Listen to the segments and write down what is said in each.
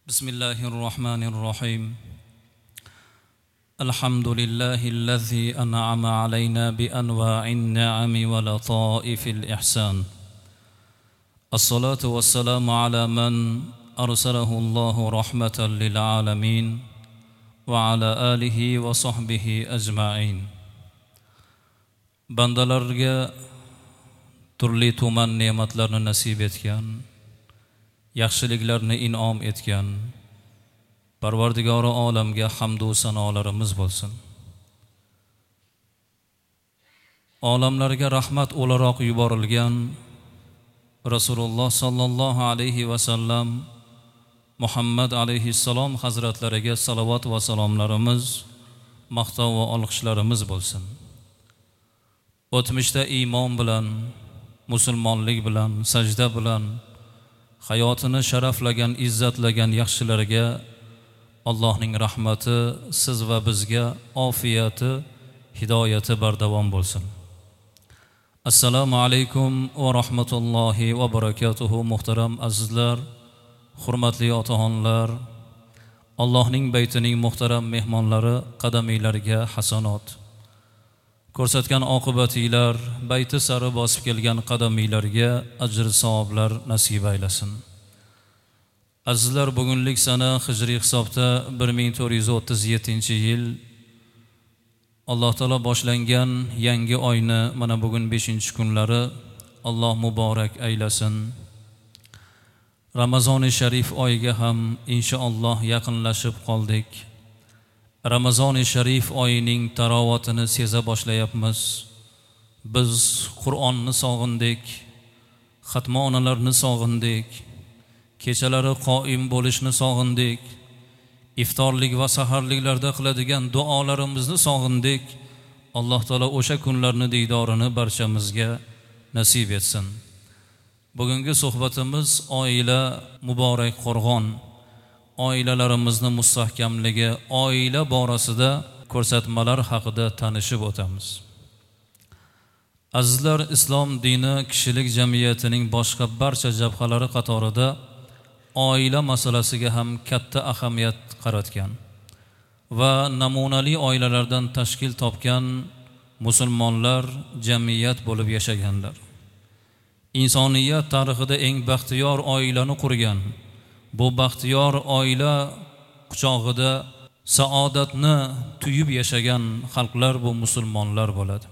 بسم الله الرحمن الرحيم الحمد لله الذي أنعم علينا بأنواع النعم ولطائف الإحسان الصلاة والسلام على من أرسله الله رحمة للعالمين وعلى آله وصحبه أجمعين bandalarga turli tuman ne'matlarni nasib etgan, yaxshiliklarni in'om etgan Parvardigori olamga hamd va sanolarimiz bo'lsin. Olamlarga rahmat o'laroq yuborilgan Rasululloh sallallohu alayhi va sallam Muhammad alayhissalom hazratlariga salovat va salomlarimiz, maqtov va olqishlarimiz bo'lsin. O'tmishda iymon bilan, musulmonlik bilan, sajda bilan hayotini sharaflagan, izzatlagan yaxshilarga Allohning rahmati siz va bizga ofiyati, hidoyati bardavom bo'lsin. Assalomu alaykum va rahmatullohi va barakatuhu. Muhtaram azizlar, hurmatli otaxonlar, Allohning baytining muhtaram mehmonlari, qadaminglarga hasanot, ko'rsatgan oqibatinglar, bayti sari bosib kelgan qadaminglarga ajr savoblar nasib aylasin. Azizlar, bugunlik sana hijriy hisobda 1437-yil Alloh taolo boshlangan yangi oyni mana bugun 5-kunlari Alloh muborak aylasin. Ramazoni sharif oyiga ham inshaalloh yaqinlashib qoldik. Ramazoni sharif oyining tarovatini seza boshlayapmiz. Biz Qur'onni sog'indik, xatmonalarni sog'indik, kechalari qoim bo'lishni sog'indik, iftorlik va saharliklarda qiladigan duolarimizni sog'indik. Alloh taolo o'sha kunlarni diydorini barchamizga nasib etsin. Bugungi suhbatimiz oila muborak qo'rg'on, oilalarimizni mustahkamligi, oila borasida ko'rsatmalar haqida tanishib o'tamiz. Azizlar, islom dini kishilik jamiyatining boshqa barcha jabhalari qatorida oila masalasiga ham katta ahamiyat qaratgan va namunali oilalardan tashkil topgan musulmonlar jamiyat bo'lib yashaganlar. Insoniyat tarixida eng baxtiyor oilani qurgan, bu baxtiyor oila quchog'ida saodatni tuyib yashagan xalqlar bu musulmonlar bo'ladi.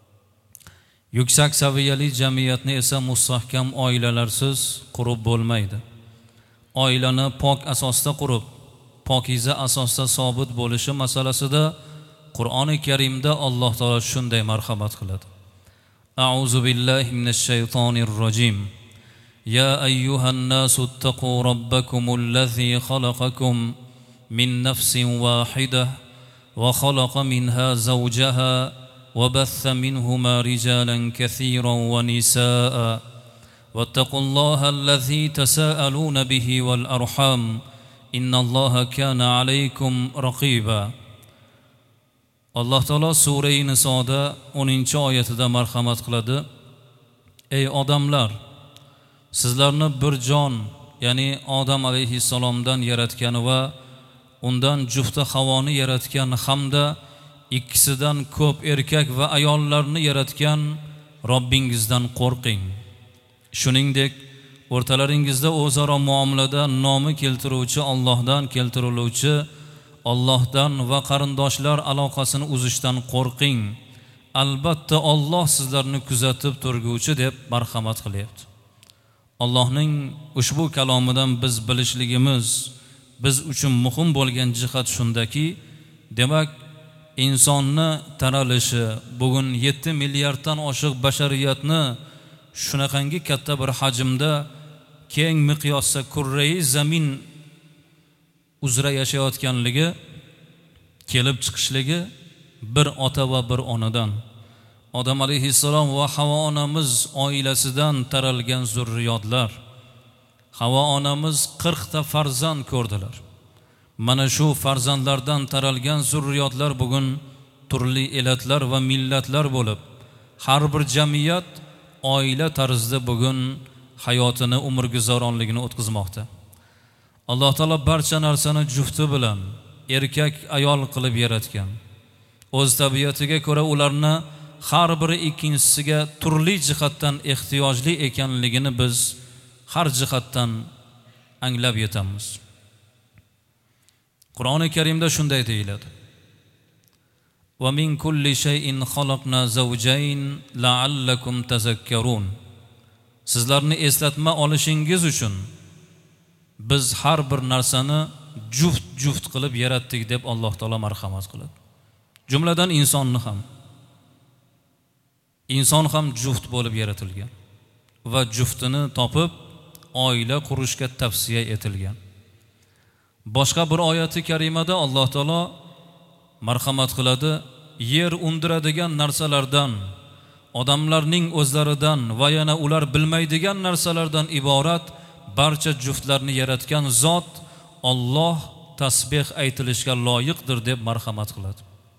Yuksak saviyali jamiyatni esa mustahkam oilalarsiz qurib bo'lmaydi. Oilani pok asosda qurib, pokiza asosda sobit bo'lishi masalasida Qur'oni Karimda Alloh taolo shunday marhamat qiladi. A'udzu billahi minash shaytonir rojim. يا أيها الناس اتقوا ربكم الذي خلقكم من نفس واحدة وخلق منها زوجها وبث منهما رجالا كثيرا ونساء واتقوا الله الذي تساءلون به والأرحام إن الله كان عليكم رقيبا. الله تعالى سورة نساء 10 oyatida marhamat qiladi. Ey odamlar, sizlarni bir jon, ya'ni Odam alayhissalomdan yaratgan va undan jufti Havoni yaratgan hamda ikkisidan ko'p erkak va ayollarni yaratgan Robbingizdan qo'rqing. Shuningdek, o'rtalaringizda o'zaro muomalada nomi keltiruvchi Allohdan keltiriluvchi Allohdan va qarindoshlar aloqasini uzishdan qo'rqing. Albatta Alloh sizlarni kuzatib turguvchi deb marhamat qilyapti. Allohning ushbu kalomidan biz bilishligimiz, biz uchun muhim bo'lgan jihat shundaki, demak, insonni taralishi, bugun 7 milliarddan oshiq bashariyatni shunaqangi katta bir hajmda, keng miqyosda kurrai zamin uzra yashayotganligi, kelib chiqishligi bir ota va bir onadan, Odam alayhissalom va Havo onamiz oilasidan taralgan zurriyotlar. Havo onamiz 40 ta farzand ko'rdilar. Mana shu farzandlardan taralgan zurriyotlar bugun turli elatlar va millatlar bo'lib, har bir jamiyat oila tarzida bugun hayotini, umrguzaronligini o'tkazmoqda. Alloh taolo barcha narsani jufti bilan erkak ayol qilib yaratgan. O'z tabiatiga ko'ra ularni har biri ikkinchisiga turli jihatdan ehtiyojli ekanligini biz har jihatdan anglab yetamiz. Qur'oni Karimda shunday deyiladi: "Va min kulli shay'in xalaqna zawjayn la'allakum tazakkarun." Sizlarni eslatma olishingiz uchun biz har bir narsani juft qilib yaratdik deb Alloh taolo marhamat qiladi. Jumladan inson ham juft bo'lib yaratilgan va juftini topib oila qurishga tavsiya etilgan. Boshqa bir oyati karimada Alloh taolo marhamat qiladi: yer undiradigan narsalardan, odamlarning o'zlaridan va yana ular bilmaydigan narsalardan iborat barcha juftlarni yaratgan zot Alloh tasbih aytilishga loyiqdir deb marhamat qiladi.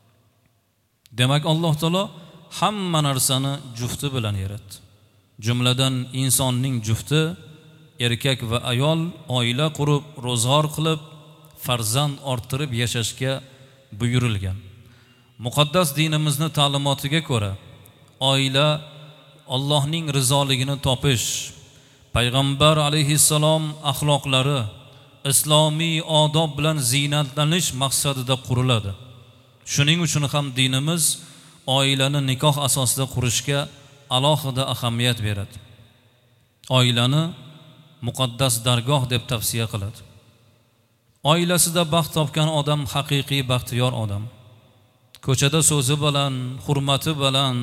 Demak, Alloh taolo hamma narsani jufti bilan yaratdi. Jumladan insonning jufti erkak va ayol oila qurib, ro'zg'or qilib, farzand orttirib yashashga buyurilgan. Muqaddas dinimizning ta'limotiga ko'ra oila Allohning rizoligini topish, payg'ambar alayhissalom axloqlari, islomiy odob bilan ziynatlanish maqsadida quriladi. Shuning uchun ham dinimiz oilani nikoh asosida qurishga alohida ahamiyat beradi. Oilani muqaddas dargoh deb tavsiya qiladi. Oilasida baxt topgan odam haqiqiy baxtiyor odam. Ko'chada so'zi bilan, hurmati bilan,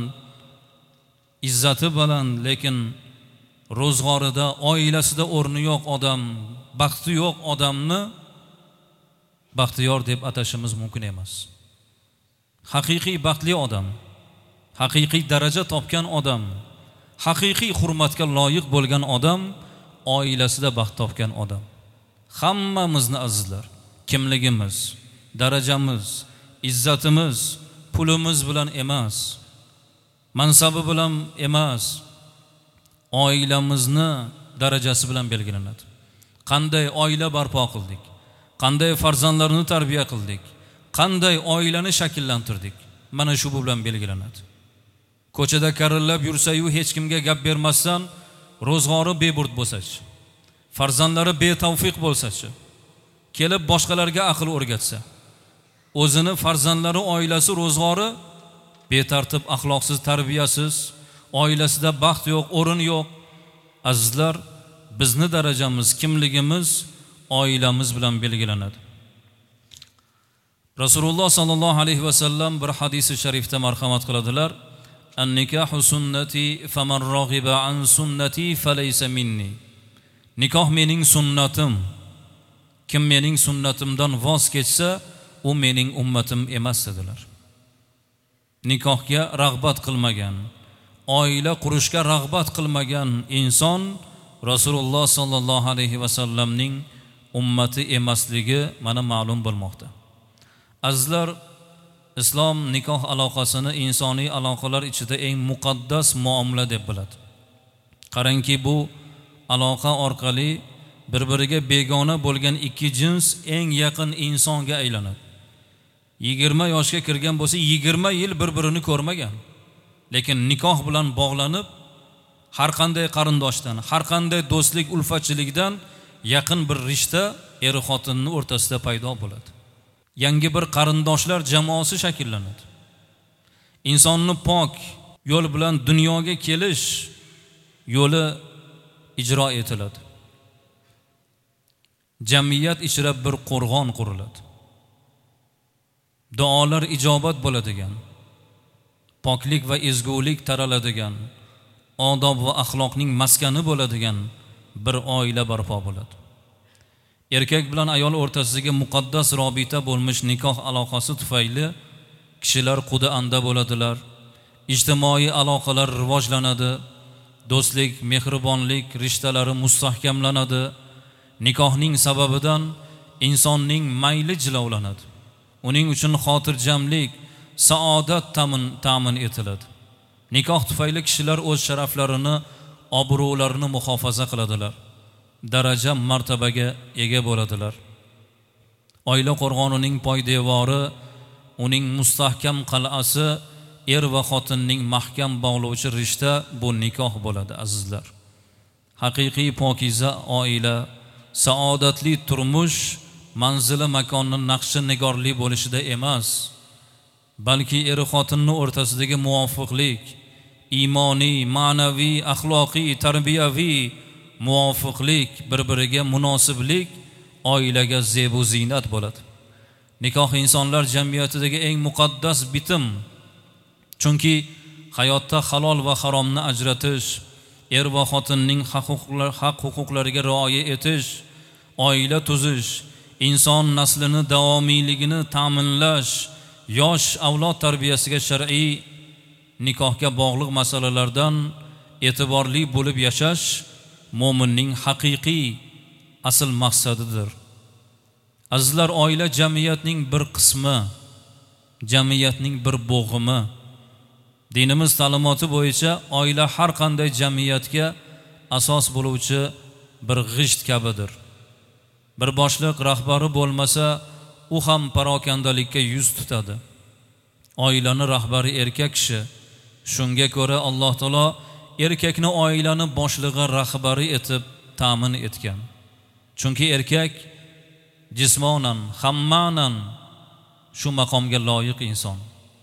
izzati bilan, lekin ro'zg'orida, oilasida o'rni yo'q odam, baxti yo'q odamni baxtiyor deb atashimiz mumkin emas. Haqiqiy baxtli odam, haqiqiy daraja topgan odam, haqiqiy hurmatga loyiq bo'lgan odam oilasida baxt topgan odam. Hammamizni azizlar, kimligimiz, darajamiz, izzatimiz pulimiz bilan emas, mansabi bilan emas, oilamizni darajasi bilan belgilanadi. Qanday oila barpo qildik, qanday farzandlarni tarbiya qildik, qanday oilani shakllantirdik, mana shu bilan belgilanadi. Ko'chada karillab yursa-yu hech kimga gap bermasdan, ro'zg'ori beburd bo'lsa-chi, farzandlari betavfiq bo'lsa-chi, kelib boshqalarga aql o'rgatsa, o'zini farzandlari, oilasi, ro'zg'ori betartib, axloqsiz, tarbiyasiz, oilasida baxt yo'q, o'rin yo'q. Azizlar, bizni darajamiz, kimligimiz oilamiz bilan belgilanadi. Rasululloh sallallohu alayhi va sallam bir hadisi sharifda marhamat qiladilar: "An-nikahu sunnati faman raghiba an sunnati falaysa minni." Nikoh mening sunnatim. Kim mening sunnatimdan voz kechsa, u mening ummatim emas dedilar. Nikohga rag'bat qilmagan, oila qurishga rag'bat qilmagan inson Rasululloh sallallohu alayhi va sallamning ummati emasligi mana ma'lum bo'lmoqda. Azizlar, islom nikoh aloqasini insoniy aloqalar ichida eng muqaddas muomala deb biladi. Qarangki, bu aloqa orqali bir-biriga begona bo'lgan ikki jins eng yaqin insonga aylanadi. 20 yoshga kirgan bo'lsa, 20 yil bir-birini ko'rmagan, lekin nikoh bilan bog'lanib, har qanday qarindoshdan, har qanday do'stlik, ulfatchilikdan yaqin bir rishta er-xotinning o'rtasida paydo bo'ladi. Yangi bir qarindoshlar jamoasi shakllanadi. Insonni pok yo'l bilan dunyoga kelish yo'li ijro etiladi. Jamiyat ichra bir qo'rg'on quriladi. Duolar ijobat bo'ladigan, poklik va ezgulik taraladigan, odob va axloqning maskani bo'ladigan bir oila barpo bo'ladi. Erkak bilan ayol o'rtasidagi muqaddas robita bo'lmish nikoh aloqasi tufayli kishilar quda anda bo'ladilar, ijtimoiy aloqalar rivojlanadi, do'stlik, mehribonlik rishtalari mustahkamlanadi. Nikohning sababidan insonning mayli jilovlanadi. Uning uchun xotirjamlik, saodat ta'min etiladi. Nikoh tufayli kishilar o'z sharaflarini, obro'larini muhofaza qiladilar. daraja martabaga ega bo'ladilar. Oila qo'rg'onining poydevori, uning mustahkam qal'asi, er va xotinning mahkam bog'lovchi rishta bu nikoh bo'ladi azizlar. Haqiqiy pokiza oila, saodatli turmush manzili makonni naqshi nigorli bo'lishida emas, balki er xotinning o'rtasidagi muvofiqlik, iymoniy, ma'naviy, axloqiy, tarbiyaviy muvofiqlik, bir-biriga munosiblik oilaga zebu ziynat bo'ladi. Nikoh insonlar jamiyatidagi eng muqaddas bitim. Chunki hayotda halol va haromni ajratish, er va xotinning haq huquqlariga rioya etish, oila tuzish, inson naslini davomiyligini ta'minlash, yosh avlod tarbiyasiga shar'iy nikohga bog'liq masalalardan e'tiborli bo'lib yashash mo'minning haqiqiy asl maqsadidir. Azizlar, oila jamiyatning bir qismi, jamiyatning bir bo'g'imi. Dinimiz ta'limoti bo'yicha oila har qanday jamiyatga asos bo'luvchi bir g'isht kabidir. Bir boshliq rahbari bo'lmasa, u ham parokandalikka yuz tutadi. Oilani rahbari erkak kishi. Shunga ko'ra Alloh taolo erkakni oilani boshlig'i, rahbari etib ta'min etgan. Chunki erkak jismonan, hammanan shu maqomga loyiq inson.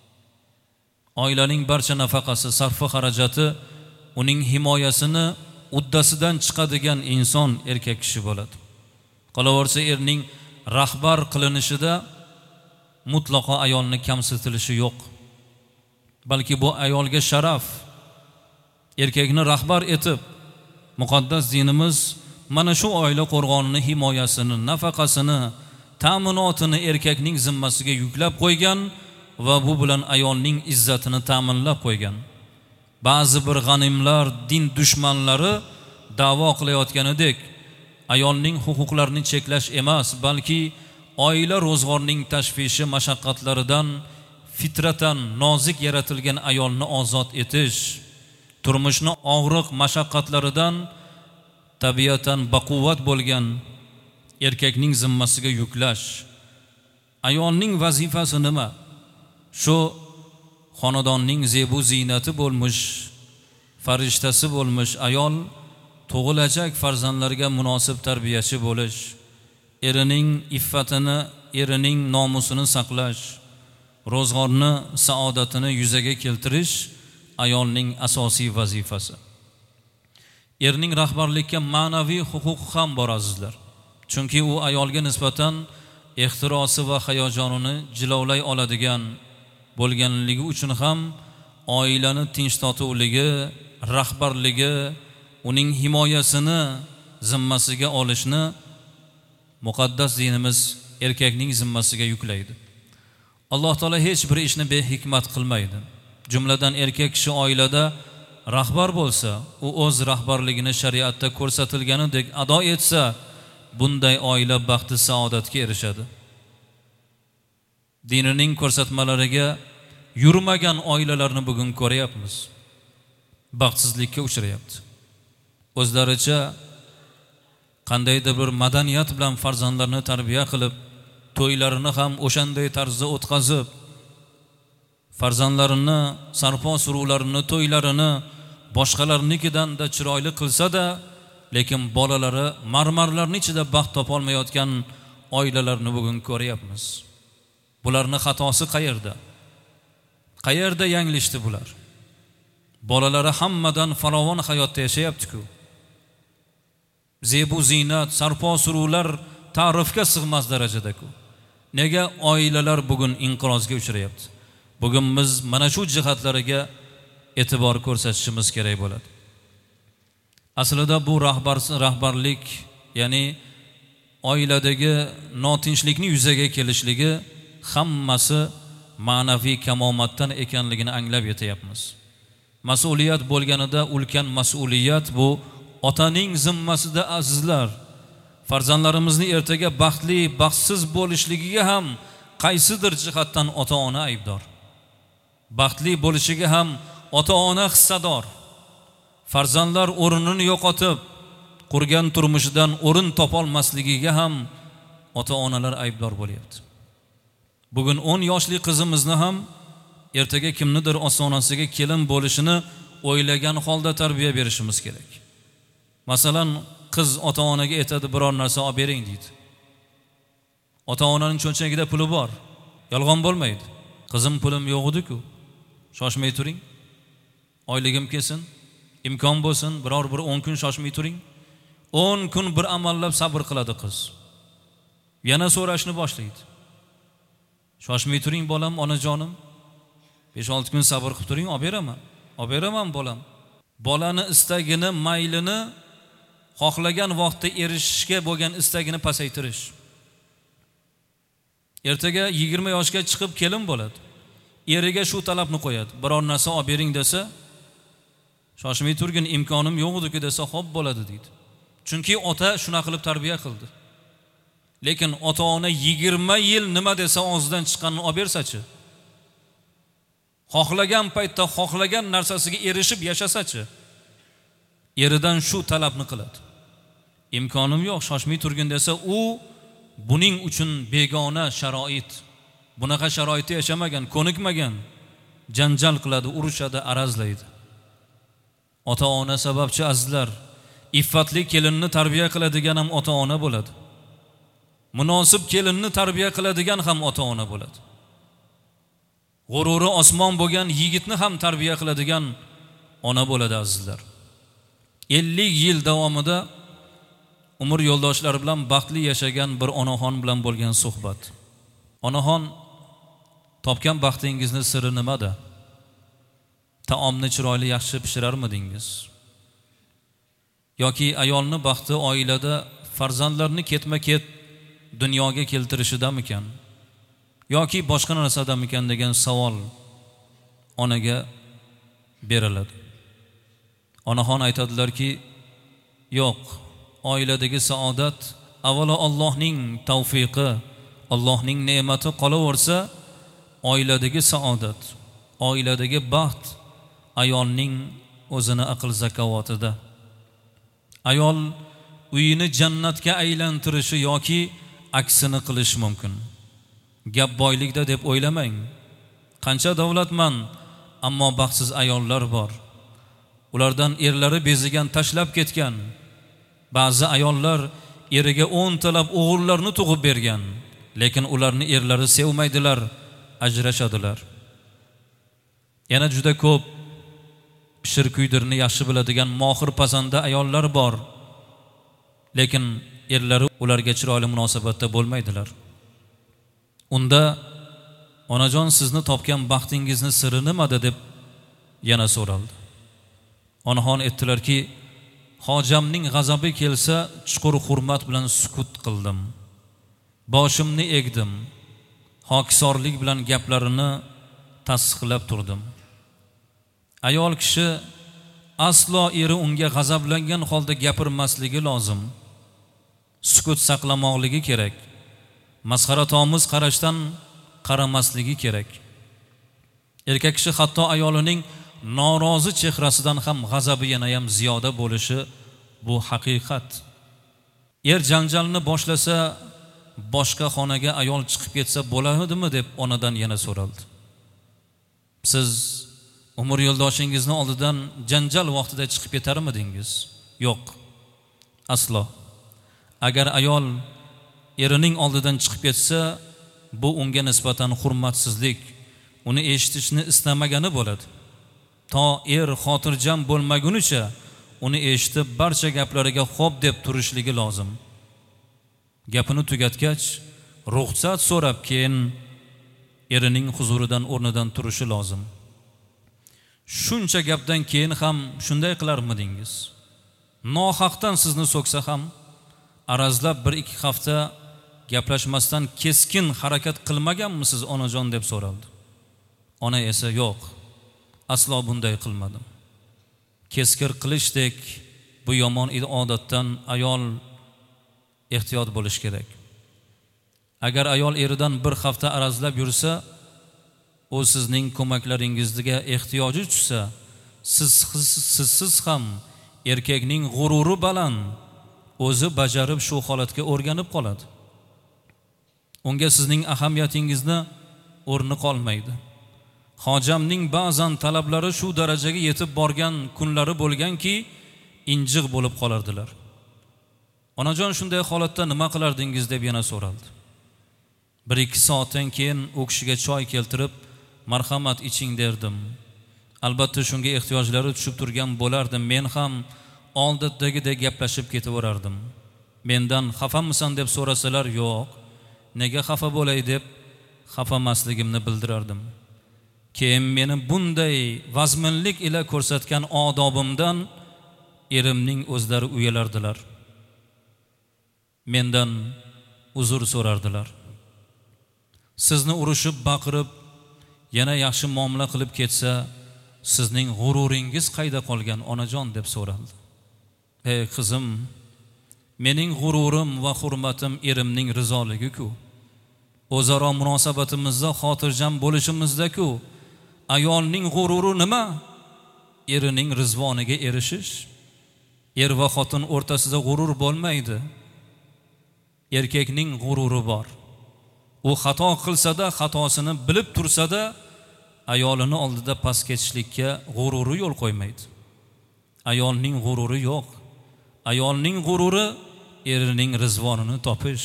Oilaning barcha nafaqasi, sarfi xarajati, uning himoyasini uddasidan chiqadigan inson erkak kishi bo'ladi. Qolaversa, erning rahbar qilinishida mutlaqo ayolni kamsitilishi yo'q. Balki bu ayolga sharaf. Erkakni rahbar etib muqaddas dinimiz mana shu oila qo'rg'onini himoyasini, nafaqasini, ta'minotini erkakning zimmasiga yuklab qo'ygan va bu bilan ayolning izzatini ta'minlab qo'ygan. Ba'zi bir g'animlar din dushmanlari da'vo qilayotganidek ayolning huquqlarini cheklash emas, balki oila ro'zg'orning tashvishi, mashaqqatlaridan fitratan nozik yaratilgan ayolni ozod etish, turmushni og'riq mashaqqatlaridan tabiatan baquvvat bo'lgan erkakning zimmasiga yuklash. Ayolning vazifasi nima? Shu xonadonning zebu ziynati bo'lmuş, farishtasi bo'lmuş ayol tug'ilajak farzandlarga munosib tarbiyachi bo'lish, erining iffatini, erining nomusini saqlash, ro'zg'orni, saodatini yuzaga keltirish ayolning asosiy vazifasi. Erning rahbarlikka ma'naviy huquqi ham bor azizlar. Chunki u ayolga nisbatan ehtirosi va hayajonini jilovlay oladigan bo'lganligi uchun ham oilani tinch totuvligi, rahbarligi, uning himoyasini zimmasiga olishni muqaddas dinimiz erkakning zimmasiga yuklaydi. Alloh taolo hech bir ishni behikmat qilmaydi. Jumladan erkak kishi oilada rahbar bo'lsa, u o'z rahbarligini shariatda ko'rsatilganidek ado etsa, bunday oila baxti saodatga erishadi. Dinining ko'rsatmalariga yurmagan oilalarni bugun ko'ryapmiz. Baxtsizlikka uchrayapti. O'zlaricha qandaydir bir madaniyat bilan farzandlarni tarbiya qilib, to'ylarini ham o'shanday tarzda o'tkazib, farzandlarini, sarpo suruvlarini, to'ylarini boshqalarnikidan da chiroyli qilsa-da, lekin bolalari marmarlarning ichida baxt topolmayotgan oilalarni bugun ko'ryapmiz. Bularning xatosi qayerda? Qayerda yanglishdi bular? Bolalari hammadan farovon hayotda yashayapti-ku. Zebu ziynat, sarpo suruvlar ta'rifga sig'mas darajada-ku. Nega oilalar bugun inqirozga uchrayapti? Bugun biz mana shu jihatlariga e'tibor ko'rsatishimiz kerak bo'ladi. Aslida bu rahbarlik, ya'ni oiladagi notinchlikning yuzaga kelishligi hammasi ma'naviy kamomatdan ekanligini anglab yetyapmiz. Mas'uliyat bo'lganida ulkan mas'uliyat bu otaning zimmasida azizlar. Farzandlarimizni ertaga baxtli, baxtsiz bo'lishligiga ham qaysidir jihatdan ota-ona aybdor. Baxtli bo'lishiga ham ota-ona hissador. Farzandlar o'rnini yo'qotib, qurgan turmushidan o'rin topolmasligiga ham ota-onalar aybdor bo'lyapti. Bugun 10 yoshli qizimizni ham ertaga kimnidir ota-onasiga kelin bo'lishini o'ylagan holda tarbiya berishimiz kerak. Masalan, qiz ota-onaga aytadi, biror narsa olib bering deydi. Ota-onaning cho'nchagida puli bor. Yolg'on bo'lmaydi. Qizim pulim yo'q edi-ku. Shoshmay turing. Oyligim kelsin, imkon bo'lsin, biror bir 10 kun shoshmay turing. 10 kun bir amallab sabr qiladi qiz. Yana so'rashni boshlaydi. Shoshmay turing bolam, onajonim. 5-6 kun sabr qilib turing, olib beraman. Olib beraman bolam. Bolani istagini, maylini xohlagan vaqtda erishishga bo'lgan istagini pasaytirish. Ertaga 20 yoshga chiqib kelin bo'ladi. Eriga shu talabni qo'yadi. Biror narsa olib bering desa, shoshmay turgin, imkonim yo'q edi desa, xo'p bo'ladi deydi. Chunki ota shuna qilib tarbiya qildi. Lekin ota-ona 20 yil nima desa og'zidan chiqqanini olib bersachi, xohlagan paytda xohlagan narsasiga erishib yashasachi, eridan shu talabni qiladi. Imkonim yo'q, shoshmay turgin desa, u buning uchun begona sharoit, bunaqa sharoitda yashamagan, ko'nikmagan, janjal qiladi, urushadi, arazlaydi. Ota-ona sababchi azizlar, iffatli kelinni tarbiya qiladigan ham ota-ona bo'ladi. Munosib kelinni tarbiya qiladigan ham ota-ona bo'ladi. G'ururi osmon bo'lgan yigitni ham tarbiya qiladigan ona bo'ladi azizlar. 50 yil davomida umr yo'ldoshlari bilan baxtli yashagan bir onaxon bilan bo'lgan suhbat. Onaxon, topgan baxtingizni siri nimada? Taomni chiroyli yaxshi pishirarmidingiz? Yoki ayolni baxti oilada farzandlarni ketma-ket dunyoga keltirishidamikan? Yoki boshqa narsadamikan degan savol onaga beriladi. Onaxon aytadilarki, yo'q, oiladagi saodat avvalo Allohning tavfiqi, Allohning ne'mati qolaversa, oiladagi saodat, oiladagi baxt ayolning o'zini aql zakovatida. Ayol uyini jannatga aylantirishi yoki aksini qilish mumkin. Gap boylikda deb o'ylamang. Qancha davlatmand, ammo baxtsiz ayollar bor. Ulardan erlari bezigan, tashlab ketgan. Ba'zi ayollar eriga 10 talab o'g'illarni tug'ib bergan, lekin ularni erlari sevmaydilar, ajrashadilar. Yana juda ko'p pishir kuydirni yaxshi biladigan mohir pazanda ayollar bor, lekin erlari ularga chiroyli munosabatda bo'lmaydilar. Unda onajon, sizni topgan baxtingizni siri nimada deb yana so'raldi. Onaxon aytdilarki, hojamning g'azabi kelsa chuqur hurmat bilan sukut qildim. Boshimni egdim. Hokisorlik bilan gaplarini tasdiqlab turdim. Ayol kishi aslo eri unga g'azablangan holda gapirmasligi lozim. Sukut saqlamoqligi kerak. Masxaratomiz qarashdan qaramasligi kerak. Erkak kishi hatto ayolining norozi chehrasidan ham g'azabi yana ham ziyoda bo'lishi bu haqiqat. Er janjalni boshlasa, boshqa xonaga ayol chiqib ketsa bo'ladimi deb onadan yana so'raldi. Siz umr yo'ldoshingizni oldidan janjal vaqtida chiqib ketarmidingiz? Yo'q. Aslo. Agar ayol erining oldidan chiqib ketsa, bu unga nisbatan hurmatsizlik, uni eshitishni istamagani bo'ladi. To er xotirjam bo'lmagunicha uni eshitib barcha gaplariga xo'p deb turishligi lozim. Gapini tugatgach, ruxsat so'rab keyin erining huzuridan o'rnidan turishi lozim. Shuncha gapdan keyin ham shunday qilarmidingiz? Nohaqdan sizni so'ksa ham arazlab 1-2 hafta gaplashmasdan keskin harakat qilmaganmisiz onajon deb so'raldi. Ona esa yo'q, aslo bunday qilmadim. Keskir qilishdek bu yomon odatdan ayol ehtiyot bo'lish kerak. Agar ayol eridan 1 hafta arazlab yursa, u sizning ko'maklaringizga ehtiyoji tushsa, siz ham erkakning g'ururi baland, o'zi bajarib shu holatga o'rganib qoladi. Unga sizning ahamiyatingizni o'rni qolmaydi. Hojamning ba'zan talablari shu darajaga yetib borgan kunlari bo'lganki, injiq bo'lib qolardilar. Onajon, shunday holatda nima qilardingiz deb yana so'raldi. 1-2 soatdan keyin u kishiga choy keltirib, marhamat iching derdim. Albatta shunga ehtiyojlari tushib turgan bo'lardi. Men ham oldidagidek gaplashib ketaverardim. Mendan xafamisan deb so'rasalar, yo'q, nega xafa bo'lay deb xafamasligimni bildirardim. Keyin meni bunday vazminlik ila ko'rsatgan odobimdan erimning o'zlari uyalardilar. Mendan uzr so'rardilar. Sizni urushib, baqirib, yana yaxshi muomala qilib ketsa, sizning g'ururingiz qayda qolgan onajon deb so'raldi. Ey qizim, mening g'ururim va hurmatim erimning rizoligi-ku. O'zaro munosabatimizda xotirjam bo'lishimizda-ku. Ayolning g'ururi nima? Erining rizvoniga erishish. Er va xotin o'rtasida g'urur bo'lmaydi. Erkakning g'ururi bor. U xato qilsa-da, xatosini bilib tursa-da, ayolini oldida past ketishlikka g'ururi yo'l qo'ymaydi. Ayolning g'ururi yo'q. Ayolning g'ururi erining rizvonini topish.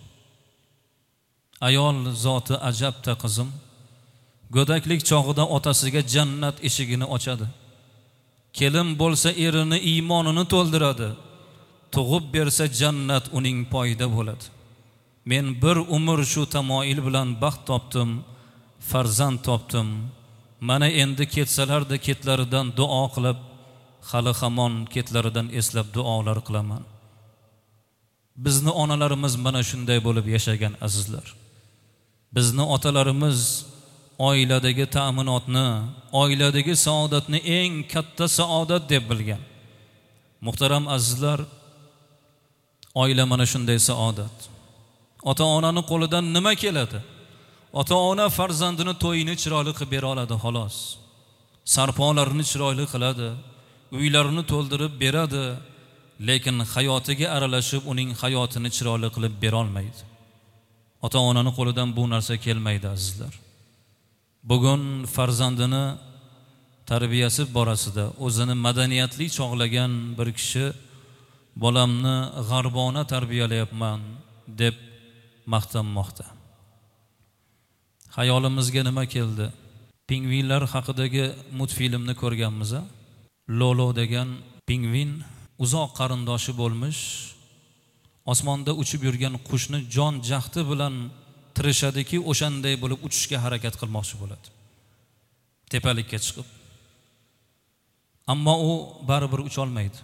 Ayol zoti ajabda qizim. Go'daklik chog'ida otasiga jannat eshigini ochadi. Kelin bo'lsa erini iymonini to'ldiradi. Tug'ib bersa jannat uning poyida bo'ladi. Men bir umr shu tamoyil bilan baxt topdim, farzand topdim. Mana endi ketsalarda ketlaridan duo qilib, hali hamon ketlaridan eslab duolar qilaman. Bizni onalarimiz mana shunday bo'lib yashagan azizlar. Bizni otalarimiz oiladagi ta'minotni, oiladagi saodatni eng katta saodat deb bilgan. Muhtaram azizlar, oila mana shunday saodat. Ota-onani qo'lidan nima keladi? Ota-ona farzandini to'yini chiroyli qilib bera oladi, xolos. Sarpolarini chiroyli qiladi, uylarini to'ldirib beradi, lekin hayotiga aralashib uning hayotini chiroyli qilib bera olmaydi. Ota-onani qo'lidan bu narsa kelmaydi azizlar. Bugun farzandini tarbiyasi borasida o'zini madaniyatli chog'lagan bir kishi bolamni g'arbona tarbiyalayapman deb maqtanmoqda. Hayolimizga nima keldi? Pingvinlar haqidagi multfilmni ko'rganmiz. Lolo degan pingvin uzoq qarindoshi bo'lmish, osmonda uchib yurgan qushni jon jahdi bilan tirishadiki, o'shanday bo'lib uchishga harakat qilmoqchi bo'ladi. Tepalikka chiqib. Ammo u baribir ucha olmaydi.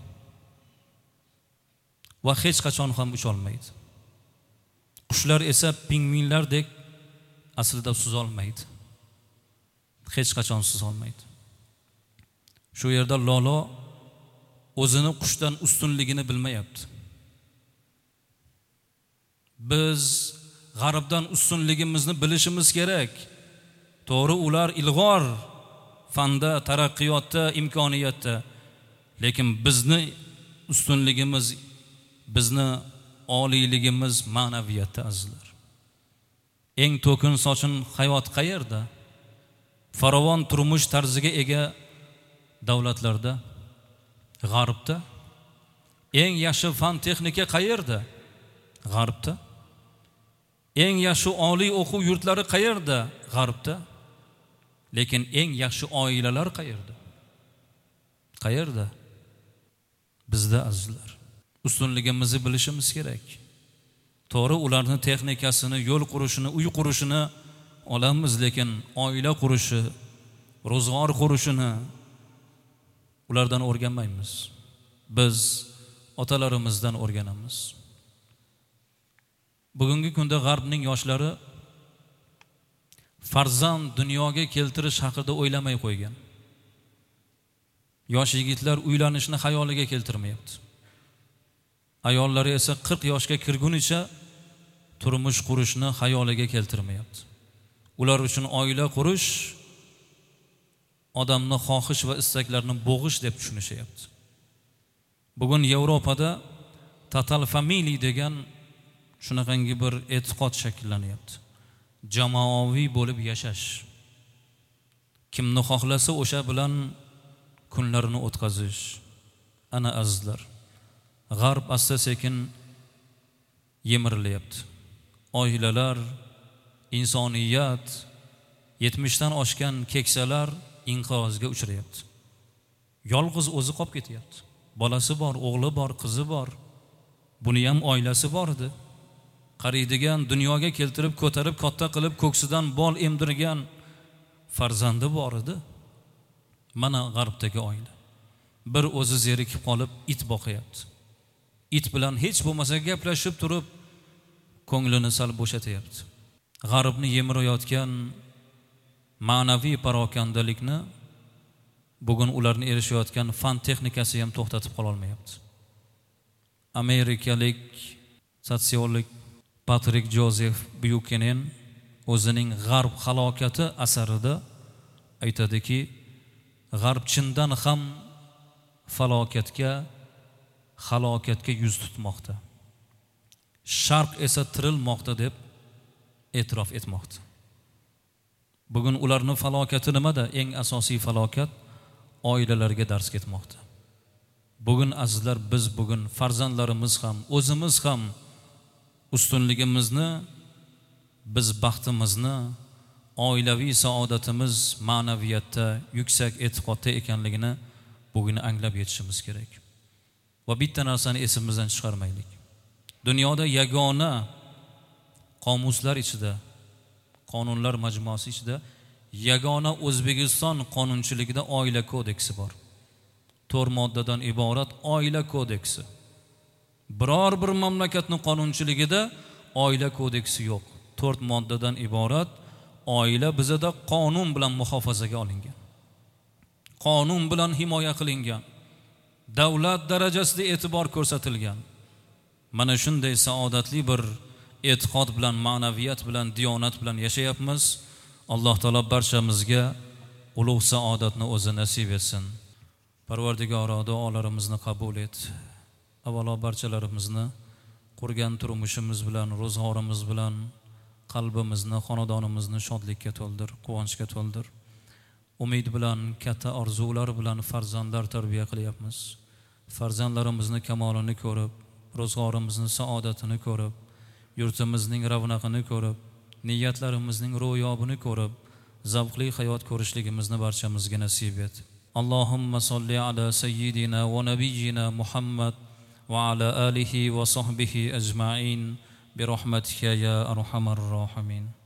Va hech qachon ham ucha olmaydi. Qushlar esa pingvinlardek aslida suza olmaydi. Hech qachon suza olmaydi. Shu yerda Lolo o'zini qushdan ustunligini bilmayapti. Biz g'arbdan ustunligimizni bilishimiz kerak. To'g'ri, ular ilg'or fanda, taraqqiyotda, imkoniyatda. Lekin bizni ustunligimiz, bizni oliyligimiz ma'naviyatda azizlar. Eng to'kin sochin hayot qayerda? Farovon turmush tarziga ega davlatlarda, g'arbda. Eng yaxshi fan texnika qayerda? G'arbda. Eng yaxshi oliy o'quv yurtlari qayerda? G'arbda. Lekin eng yaxshi oilalar qayerda? Qayerda? Bizda azizlar. Ustunligimizni bilishimiz kerak. To'g'ri, ularni texnikasini, yo'l qurishini, uy qurishini olamiz, lekin oila qurishi, ro'zg'or qurishini ulardan o'rganmaymiz. Biz otalarimizdan o'rganamiz. Bugungi kunda g'arbning yoshlari farzand dunyoga keltirish haqida o'ylamay qo'ygan. Yosh yigitlar uylanishni xayoliga keltirmayapti. Ayollari esa 40 yoshga kirgunicha turmush qurishni xayoliga keltirmayapti. Ular uchun oila qurish odamni xohish va istaklarini bo'g'ish deb tushunishyapti. Bugun Yevropada total family degan shunaqangi bir e'tiqod shakllanyapti. Jamoaviy bo'lib yashash. Kimni xohlasa o'sha bilan kunlarini o'tkazish. Ana azizlar, g'arb asta-sekin yemirilyapti. Oilalar, insoniyat, 70 dan oshgan keksalar inqirozga uchrayapti. Yolg'iz o'zi qolib ketyapti. Bolasi bor, o'g'li bor, qizi bor. Buni ham oilasi bor edi. Qariydigan, dunyoga keltirib, ko'tarib, katta qilib, ko'ksidan bol emdirgan farzandi bor edi. Mana g'arbdagi oila. Bir o'zi zerikib qolib it boqyapti. It bilan hech bo'lmasa gaplashib turib, ko'nglini sal bo'shatyapti. G'arbni yemirayotgan ma'naviy parokandalikni bugun ularni erishayotgan fan texnikasi ham to'xtatib qola olmayapti. Amerikalik sotsiolog Patrik Jozef Buchanan o'zining G'arb halokati asarida aytadiki, G'arb chindan ham halokatga yuz tutmoqda. Sharq esa tirilmoqda deb e'tirof etmoqda. Bugun ularning falokati nimada? Eng asosiy falokat oilalarga dars ketmoqda. Bugun azizlar, biz bugun farzandlarimiz ham, o'zimiz ham ustunligimizni, biz baxtimizni, oilaviy saodatimiz ma'naviyatda, yuksak e'tiqodda ekanligini bugun anglab yetishimiz kerak. Va bitta narsani esimizdan chiqarmaylik. Dunyoda yagona qomuslar ichida, qonunlar majmuasi ichida yagona O'zbekiston qonunchiligida oila kodeksi bor. 4 moddadan iborat oila kodeksi. Biror bir mamlakatning qonunchiligida oila kodeksi yo'q. 4 moddadan iborat oila bizada qonun bilan muhofazaga olingan. Qonun bilan himoya qilingan. Davlat darajasida e'tibor ko'rsatilgan. Mana shunday saodatli bir e'tiqod bilan, ma'naviyat bilan, diyonat bilan yashayapmiz. Alloh taolo barchamizga ulug' saodatni o'zi nasib etsin. Parvardigoro, duolarimizni qabul et. Avvalo barchalarimizni qurgan turmushimiz bilan, ro'zg'orimiz bilan qalbimizni, xonadonimizni shodlikka to'ldir, quvonchga to'ldir. Umid bilan, katta orzular bilan farzandlar tarbiya qilyapmiz. Farzandlarimizni kamolini ko'rib, ro'zg'orimizni saodatini ko'rib, yurtimizning ravnaqini ko'rib, niyatlarimizning ro'yobini ko'rib, zavqli hayot ko'rishligimizni barchamizga nasib et. Allohumma solli ala sayyidina va nabiyyina Muhammad va ala alihi va sahbihi ajma'in bi rahmatika ya arhamar rohimin.